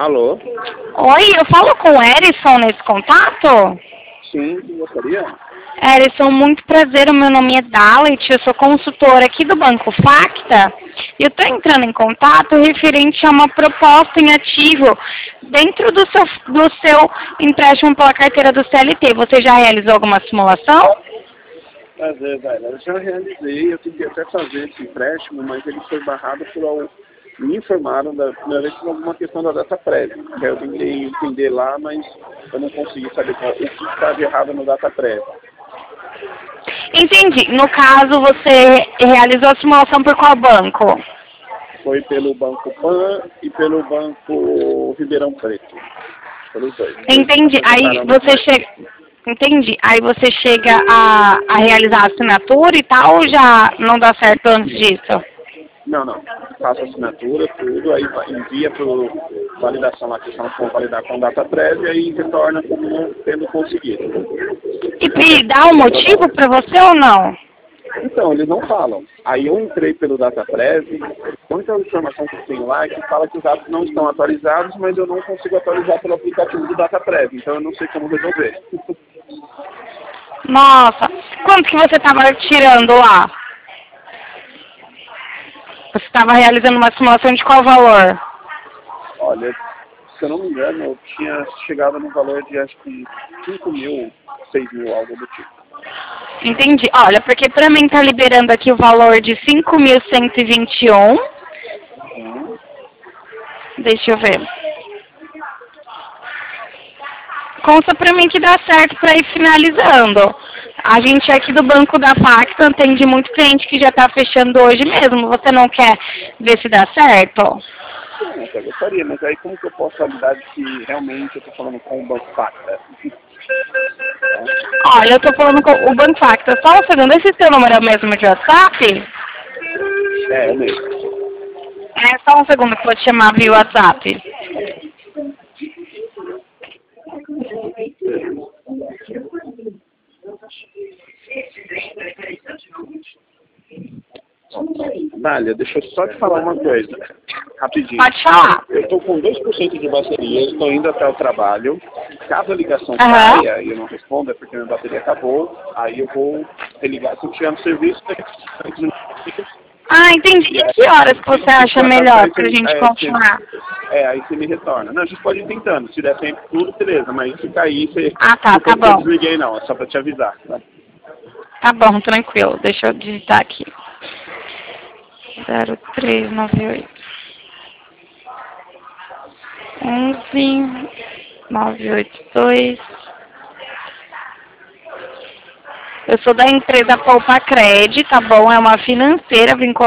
Alô? Oi, eu falo com o Erison nesse contato? Sim, gostaria? Erison, muito prazer, o meu nome é Dalit, eu sou consultora aqui do Banco Facta e eu estou entrando em contato referente a uma proposta em ativo dentro do seu empréstimo pela carteira do CLT. Você já realizou alguma simulação? Prazer, velho. Eu já realizei, eu tentei até fazer esse empréstimo, mas ele foi barrado por... Me informaram da primeira vez por alguma questão da data prévia. Que eu tentei entender lá, mas eu não consegui saber o que está de errado no data prévia. Entendi. No caso, você realizou a simulação por qual banco? Foi pelo Banco Pan e pelo Banco Ribeirão Preto. Pelos dois. Entendi. Aí você chega... Entendi. Aí você chega a realizar a assinatura e tal, ou já não dá certo antes disso? Não. Faço assinatura, tudo, aí envia para validação lá, que eles vão validar com data prévia e retorna como tendo conseguido. E dá um motivo para você ou não? Então, eles não falam. Aí eu entrei pelo data prévia, a única informação que eu tenho lá é que fala que os dados não estão atualizados, mas eu não consigo atualizar pelo aplicativo do data prévia, então eu não sei como resolver. Nossa, quanto que você estava tirando lá? Você estava realizando uma simulação de qual valor? Olha, se eu não me engano, eu tinha chegado no valor de acho que 5 mil, 6 mil, algo do tipo. Entendi. Olha, porque para mim tá liberando aqui o valor de 5.121. Deixa eu ver. Consta para mim que dá certo para ir finalizando. A gente aqui do Banco da Facta atende muito cliente que já está fechando hoje mesmo. Você não quer ver se dá certo? Sim, até gostaria, mas aí como que eu posso validar que realmente eu estou falando com o Banco Facta? Olha, eu estou falando com o Banco Facta. Só um segundo, esse seu número é o mesmo de WhatsApp? É o mesmo. É, só um segundo que eu vou te chamar via WhatsApp. Dália, deixa eu só te falar uma coisa, rapidinho. Pode falar. Eu estou com 2% de bateria, estou indo até o trabalho. Caso a ligação caia e eu não responda, é porque minha bateria acabou, aí eu vou religar. Se eu tiver no serviço, Ah, entendi. E que horas que você acha melhor pra gente continuar? Aí você me retorna. Não, a gente pode ir tentando. Se der tempo, tudo, beleza. Mas se cair, você... Ah, tá bom. Eu desliguei não, é só pra te avisar. Tá? Tá bom, tranquilo. Deixa eu digitar aqui. 0398 11 982. Eu sou da empresa Poupa Cred, tá bom? É uma financeira vinculada